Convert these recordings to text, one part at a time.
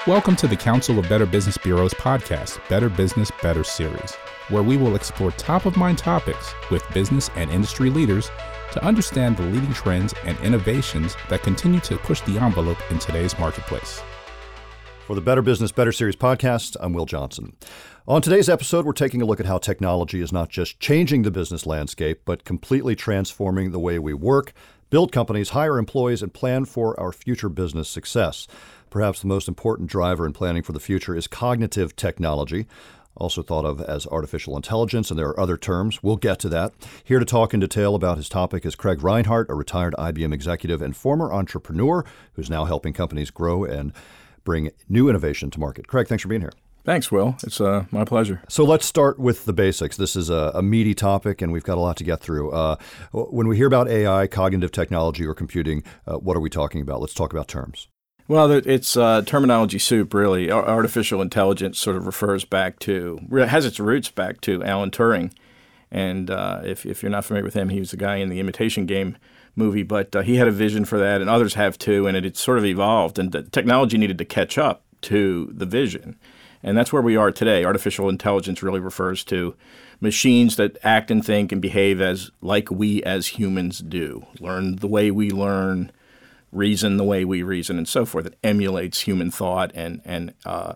Welcome to the Council of Better Business Bureau's podcast, Better Business, Better Series, where we will explore top-of-mind topics with business and industry leaders to understand the leading trends and innovations that continue to push the envelope in today's marketplace. For the Better Business, Better Series podcast, I'm Will Johnson. On today's episode, we're taking a look at how technology is not just changing the business landscape, but completely transforming the way we work, build companies, hire employees, and plan for our future business success. Perhaps the most important driver in planning for the future is cognitive technology, also thought of as artificial intelligence, and there are other terms. We'll get to that. Here to talk in detail about his topic is Craig Reinhardt, a retired IBM executive and former entrepreneur who's now helping companies grow and bring new innovation to market. Craig, thanks for being here. Thanks, Will. It's my pleasure. So let's start with the basics. This is a meaty topic, and we've got a lot to get through. When we hear about AI, cognitive technology, or computing, what are we talking about? Let's talk about terms. Well, it's terminology soup, really. Artificial intelligence sort of has its roots back to Alan Turing. And if you're not familiar with him, he was the guy in the Imitation Game movie, but he had a vision for that, and others have too, and it sort of evolved, and the technology needed to catch up to the vision. And that's where we are today. Artificial intelligence really refers to machines that act and think and behave like we as humans do, learn the way we learn, reason the way we reason, and so forth. It emulates human thought and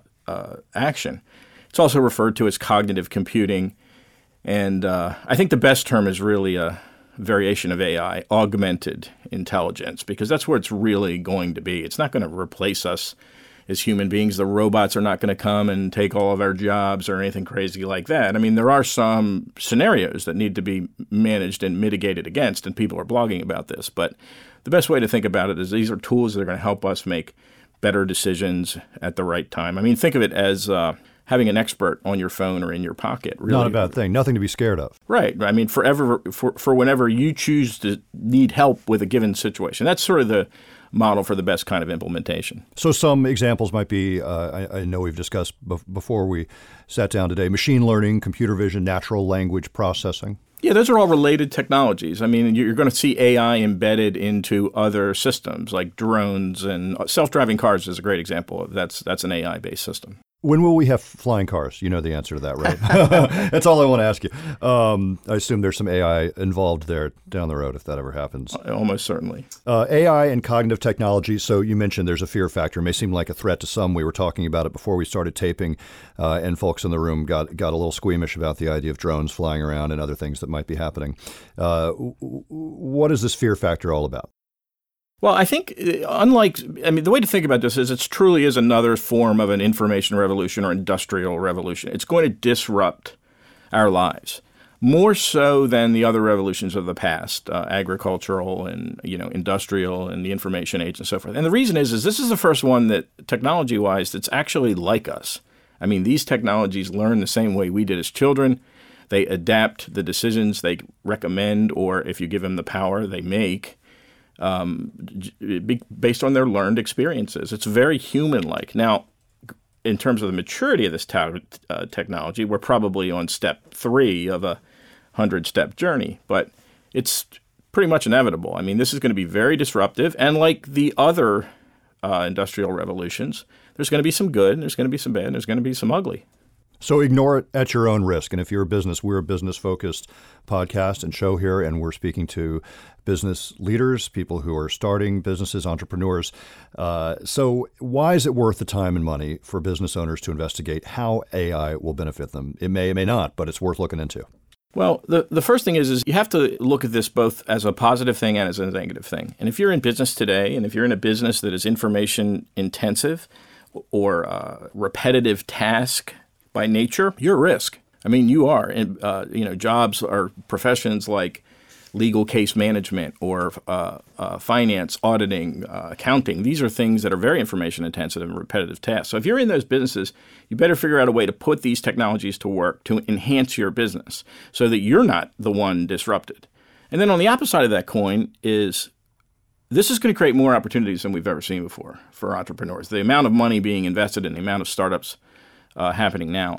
action. It's also referred to as cognitive computing, and I think the best term is really a variation of AI, augmented intelligence, because that's where it's really going to be. It's not going to replace us as human beings. The robots are not going to come and take all of our jobs or anything crazy like that. I mean, there are some scenarios that need to be managed and mitigated against, and people are blogging about this. But the best way to think about it is these are tools that are going to help us make better decisions at the right time. I mean, think of it as having an expert on your phone or in your pocket. Really. Not a bad thing. Nothing to be scared of. Right. I mean, for whenever you choose to need help with a given situation. That's sort of the model for the best kind of implementation. So some examples might be, I know we've discussed before we sat down today, machine learning, computer vision, natural language processing. Yeah, those are all related technologies. I mean, you're going to see AI embedded into other systems like drones, and self-driving cars is a great example. That's an AI-based system. When will we have flying cars? You know the answer to that, right? That's all I want to ask you. I assume there's some AI involved there down the road if that ever happens. Almost certainly. AI and cognitive technology. So you mentioned there's a fear factor. It may seem like a threat to some. We were talking about it before we started taping, and folks in the room got a little squeamish about the idea of drones flying around and other things that might be happening. What is this fear factor all about? Well, I think the way to think about this is it truly is another form of an information revolution or industrial revolution. It's going to disrupt our lives more so than the other revolutions of the past, agricultural and industrial and the information age and so forth. And the reason is this is the first one that technology-wise that's actually like us. I mean, these technologies learn the same way we did as children. They adapt the decisions they recommend, or if you give them the power, they make. Based on their learned experiences. It's very human-like. Now, in terms of the maturity of this technology, we're probably on step 3 of a 100-step journey, but it's pretty much inevitable. I mean, this is going to be very disruptive, and like the other industrial revolutions, there's going to be some good, and there's going to be some bad, and there's going to be some ugly. So ignore it at your own risk. And if you're a business, we're a business-focused podcast and show here, and we're speaking to business leaders, people who are starting businesses, entrepreneurs. So why is it worth the time and money for business owners to investigate how AI will benefit them? It may not, but it's worth looking into. Well, the first thing is you have to look at this both as a positive thing and as a negative thing. And if you're in business today, and if you're in a business that is information intensive or repetitive task by nature, you're at risk. I mean, you are. And, jobs or professions like legal case management or finance, auditing, accounting. These are things that are very information intensive and repetitive tasks. So if you're in those businesses, you better figure out a way to put these technologies to work to enhance your business so that you're not the one disrupted. And then on the opposite side of that coin is this is going to create more opportunities than we've ever seen before for entrepreneurs. The amount of money being invested in the amount of startups happening now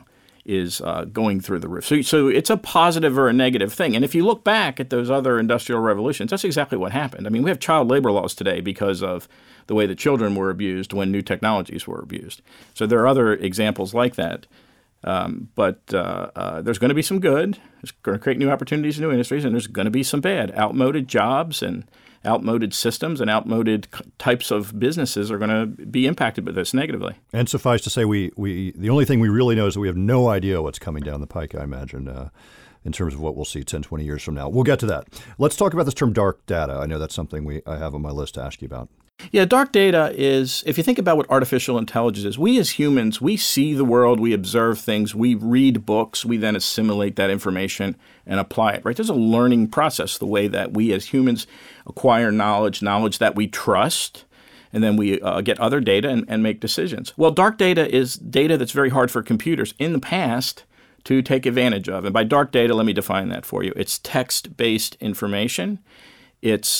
is going through the roof. So it's a positive or a negative thing. And if you look back at those other industrial revolutions, that's exactly what happened. I mean, we have child labor laws today because of the way that children were abused when new technologies were abused. So there are other examples like that. But there's going to be some good. It's going to create new opportunities in new industries, and there's going to be some bad. Outmoded jobs and outmoded systems and outmoded types of businesses are going to be impacted by this negatively. And suffice to say, we the only thing we really know is that we have no idea what's coming down the pike, I imagine, in terms of what we'll see 10, 20 years from now. We'll get to that. Let's talk about this term dark data. I know that's something I have on my list to ask you about. Yeah, dark data is, if you think about what artificial intelligence is, we as humans, we see the world, we observe things, we read books, we then assimilate that information and apply it, right? There's a learning process, the way that we as humans acquire knowledge that we trust, and then we get other data and make decisions. Well, dark data is data that's very hard for computers in the past to take advantage of. And by dark data, let me define that for you. It's text-based information. It's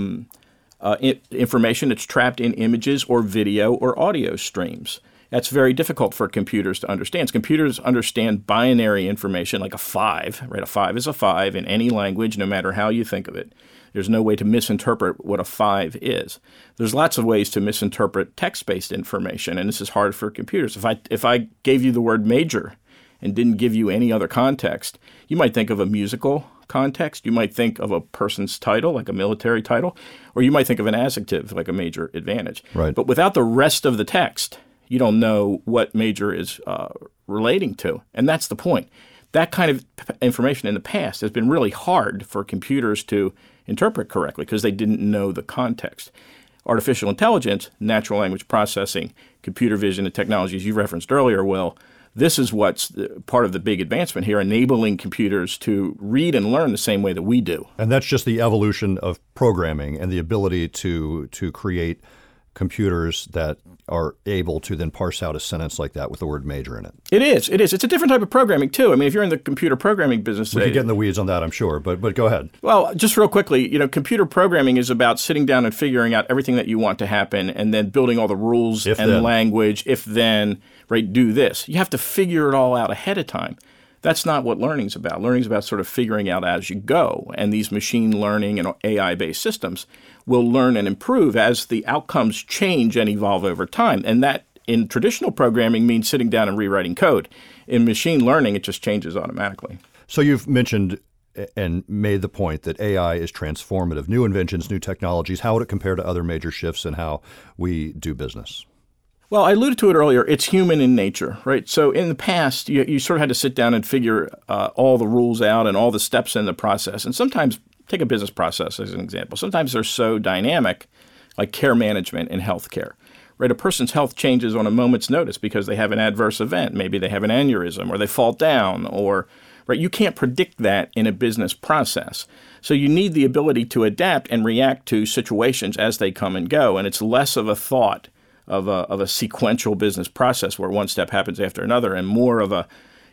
information that's trapped in images or video or audio streams. That's very difficult for computers to understand. Computers understand binary information like a 5, right? A 5 is a 5 in any language, no matter how you think of it. There's no way to misinterpret what a 5 is. There's lots of ways to misinterpret text-based information, and this is hard for computers. If I gave you the word major and didn't give you any other context, you might think of a musical context. You might think of a person's title, like a military title, or you might think of an adjective, like a major advantage. Right. But without the rest of the text, you don't know what major is relating to. And that's the point. That kind of information in the past has been really hard for computers to interpret correctly because they didn't know the context. Artificial intelligence, natural language processing, computer vision, and technologies you referenced earlier, Will, this is what's part of the big advancement here, enabling computers to read and learn the same way that we do. And that's just the evolution of programming and the ability to create computers that are able to then parse out a sentence like that with the word major in it. It is. It's a different type of programming, too. I mean, if you're in the computer programming business we could get in the weeds on that, I'm sure, but go ahead. Well, just real quickly, computer programming is about sitting down and figuring out everything that you want to happen and then building all the rules language, if then, right, do this. You have to figure it all out ahead of time. That's not what learning's about. Learning's about sort of figuring out as you go. And these machine learning and AI-based systems will learn and improve as the outcomes change and evolve over time. And that, in traditional programming, means sitting down and rewriting code. In machine learning, it just changes automatically. So you've mentioned and made the point that AI is transformative. New inventions, new technologies. How would it compare to other major shifts in how we do business? Well, I alluded to it earlier. It's human in nature, right? So in the past, you sort of had to sit down and figure all the rules out and all the steps in the process. And sometimes, take a business process as an example. Sometimes they're so dynamic, like care management in healthcare, right? A person's health changes on a moment's notice because they have an adverse event. Maybe they have an aneurysm or they fall down or, right? You can't predict that in a business process. So you need the ability to adapt and react to situations as they come and go. And it's less of a thought of a sequential business process where one step happens after another, and more of a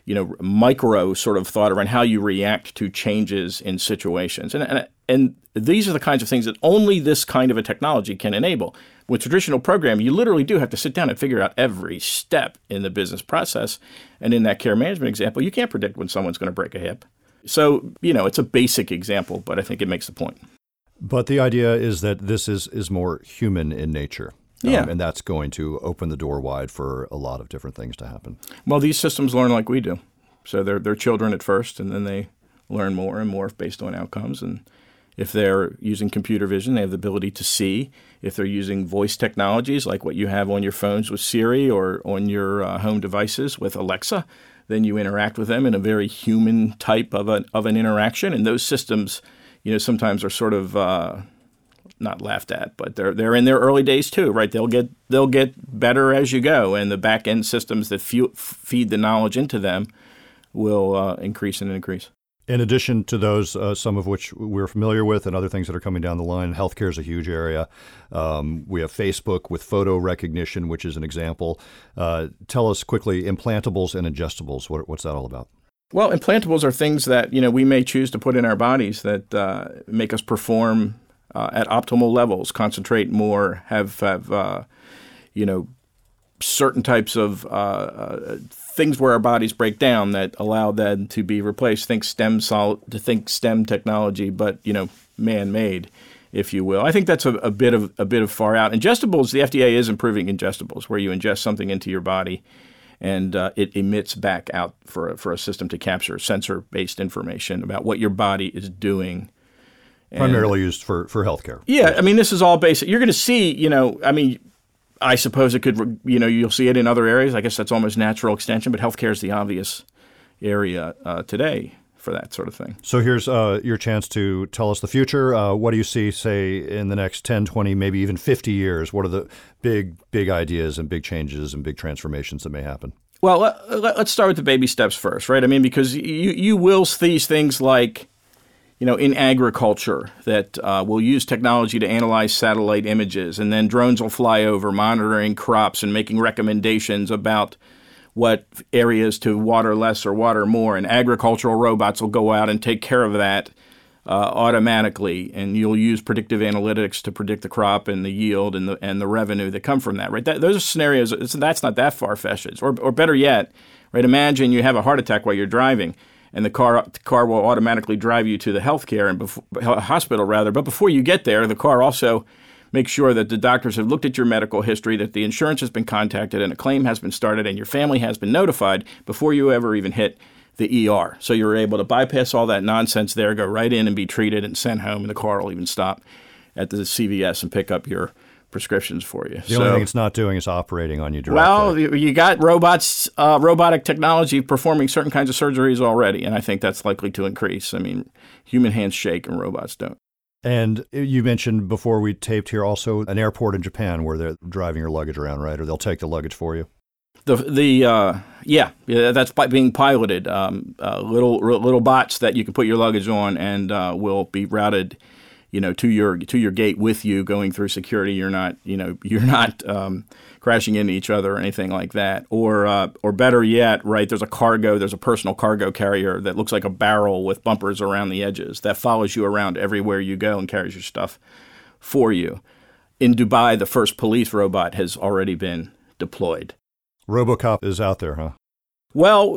micro sort of thought around how you react to changes in situations. And these are the kinds of things that only this kind of a technology can enable. With traditional programming, you literally do have to sit down and figure out every step in the business process. And in that care management example, you can't predict when someone's going to break a hip. So, it's a basic example, but I think it makes the point. But the idea is that this is more human in nature. And that's going to open the door wide for a lot of different things to happen. Well, these systems learn like we do. So they're children at first, and then they learn more and more based on outcomes. And if they're using computer vision, they have the ability to see. If they're using voice technologies like what you have on your phones with Siri or on your home devices with Alexa, then you interact with them in a very human type of an interaction. And those systems, sometimes are sort of not laughed at, but they're in their early days too, right? They'll get better as you go, and the back end systems that feed the knowledge into them will increase and increase. In addition to those, some of which we're familiar with, and other things that are coming down the line, healthcare is a huge area. We have Facebook with photo recognition, which is an example. Tell us quickly, implantables and ingestibles. What's that all about? Well, implantables are things that we may choose to put in our bodies that make us perform at optimal levels, concentrate more, have certain types of things where our bodies break down that allow them to be replaced. Think STEM technology, but man-made, if you will. I think that's a bit of far out. Ingestibles, the FDA is improving ingestibles, where you ingest something into your body and it emits back out for a system to capture sensor-based information about what your body is doing. Primarily used for healthcare. Yeah, I mean, this is all basic. You're going to see, I suppose it could, you'll see it in other areas. I guess that's almost natural extension, but healthcare is the obvious area today for that sort of thing. So here's your chance to tell us the future. What do you see, say, in the next 10, 20, maybe even 50 years? What are the big ideas and big changes and big transformations that may happen? Well, let's start with the baby steps first, right? I mean, because you will see things like, in agriculture that will use technology to analyze satellite images, and then drones will fly over monitoring crops and making recommendations about what areas to water less or water more, and agricultural robots will go out and take care of that automatically, and you'll use predictive analytics to predict the crop and the yield and the revenue that come from that, right? Those are scenarios, that's not that far-fetched. Or better yet, right, imagine you have a heart attack while you're driving, and the car will automatically drive you to the hospital, but before you get there, the car also make sure that the doctors have looked at your medical history, that the insurance has been contacted and a claim has been started and your family has been notified before you ever even hit the ER. So you're able to bypass all that nonsense there, go right in and be treated and sent home, and the car will even stop at the CVS and pick up your prescriptions for you. The only thing it's not doing is operating on you directly. Well, you got robots, robotic technology performing certain kinds of surgeries already, and I think that's likely to increase. I mean, human hands shake and robots don't. And you mentioned before we taped here also an airport in Japan where they're driving your luggage around, right? Or they'll take the luggage for you. Yeah, that's being piloted. Little bots that you can put your luggage on and will be routed, to your gate with you, going through security. You're not crashing into each other or anything like that. Or better yet, right? There's a personal cargo carrier that looks like a barrel with bumpers around the edges that follows you around everywhere you go and carries your stuff for you. In Dubai, the first police robot has already been deployed. RoboCop is out there, huh? Well,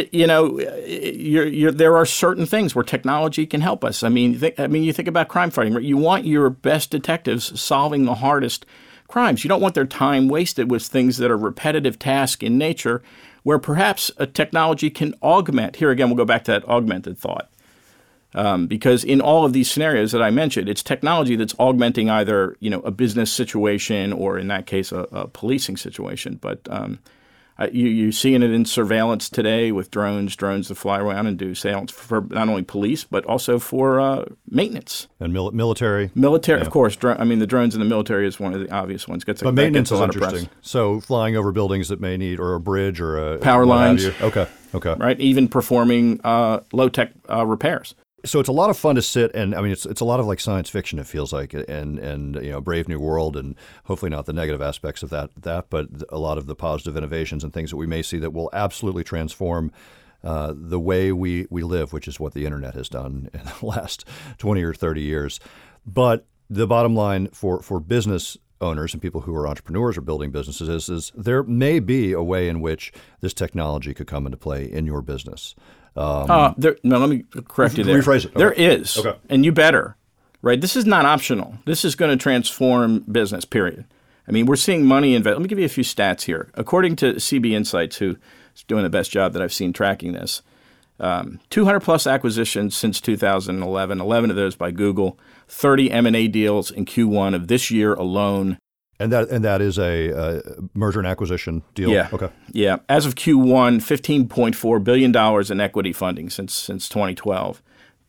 there are certain things where technology can help us. I mean, you think about crime fighting. Right? You want your best detectives solving the hardest crimes. You don't want their time wasted with things that are repetitive tasks in nature, where perhaps a technology can augment. Here again, we'll go back to that augmented thought. Because in all of these scenarios that I mentioned, it's technology that's augmenting either a business situation or, in that case, a policing situation. But you're seeing it in surveillance today with drones that fly around and do surveillance for not only police but also for maintenance and military. Military, yeah. Of course. The drones in the military is one of the obvious ones. But maintenance is interesting. So flying over buildings that may need, or a bridge, or a power lines. Okay. Right, even performing low-tech repairs. So it's a lot of fun to sit and it's a lot of like science fiction, it feels like, and Brave New World, and hopefully not the negative aspects of that, but a lot of the positive innovations and things that we may see that will absolutely transform the way we live, which is what the internet has done in the last 20 or 30 years. But the bottom line for business owners and people who are entrepreneurs or building businesses is there may be a way in which this technology could come into play in your business. Let me correct you there. Rephrase it. There is, okay. And you better, right? This is not optional. This is going to transform business, period. I mean, we're seeing money invest. Let me give you a few stats here. According to CB Insights, who is doing the best job that I've seen tracking this, 200-plus acquisitions since 2011, 11 of those by Google, 30 M&A deals in Q1 of this year alone. And that is a merger and acquisition deal? Yeah. Okay. Yeah. As of Q1, $15.4 billion in equity funding since 2012.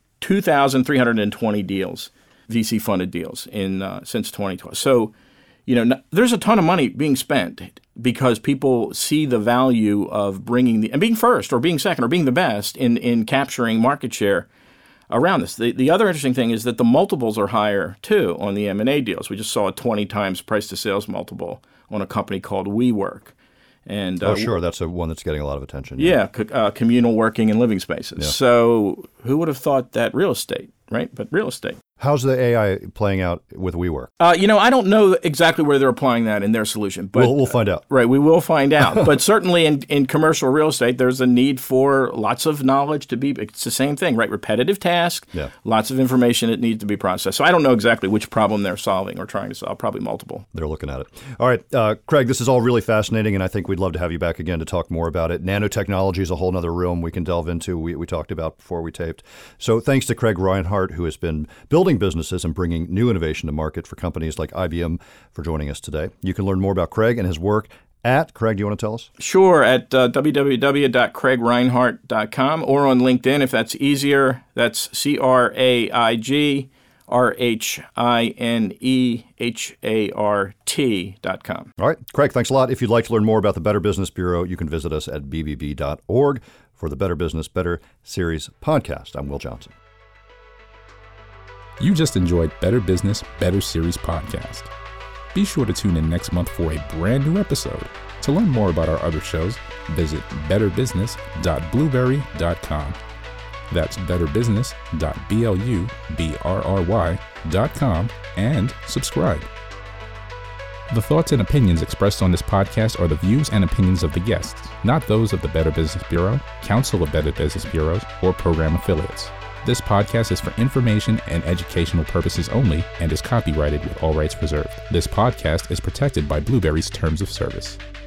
2,320 deals, VC-funded deals since 2012. So, there's a ton of money being spent because people see the value of and being first or being second or being the best in capturing market share around this. The other interesting thing is that the multiples are higher, too, on the M&A deals. We just saw a 20 times price-to-sales multiple on a company called WeWork. And, sure. That's one that's getting a lot of attention. Yeah, communal working and living spaces. Yeah. So who would have thought that real estate, right? But real estate. How's the AI playing out with WeWork? I don't know exactly where they're applying that in their solution, but we'll find out. Right, we will find out. But certainly in commercial real estate, there's a need for lots of knowledge to be. It's the same thing, right? Repetitive task, lots of information that needs to be processed. So I don't know exactly which problem they're solving or trying to solve. Probably multiple. They're looking at it. All right, Craig, this is all really fascinating, and I think we'd love to have you back again to talk more about it. Nanotechnology is a whole other realm we can delve into. We talked about before we taped. So thanks to Craig Reinhardt, who has been building businesses and bringing new innovation to market for companies like IBM, for joining us today. You can learn more about Craig and his work at, Craig, do you want to tell us? Sure, at www.craigreinhardt.com or on LinkedIn if that's easier. That's CRAIGRHANEHART.com. All right, Craig, thanks a lot. If you'd like to learn more about the Better Business Bureau, you can visit us at bbb.org for the Better Business, Better Series podcast. I'm Will Johnson. You just enjoyed Better Business, Better Series podcast. Be sure to tune in next month for a brand new episode. To learn more about our other shows, visit betterbusiness.blueberry.com. That's betterbusiness.blueberry.com and subscribe. The thoughts and opinions expressed on this podcast are the views and opinions of the guests, not those of the Better Business Bureau, Council of Better Business Bureaus, or program affiliates. This podcast is for information and educational purposes only and is copyrighted with all rights reserved. This podcast is protected by Blueberry's Terms of Service.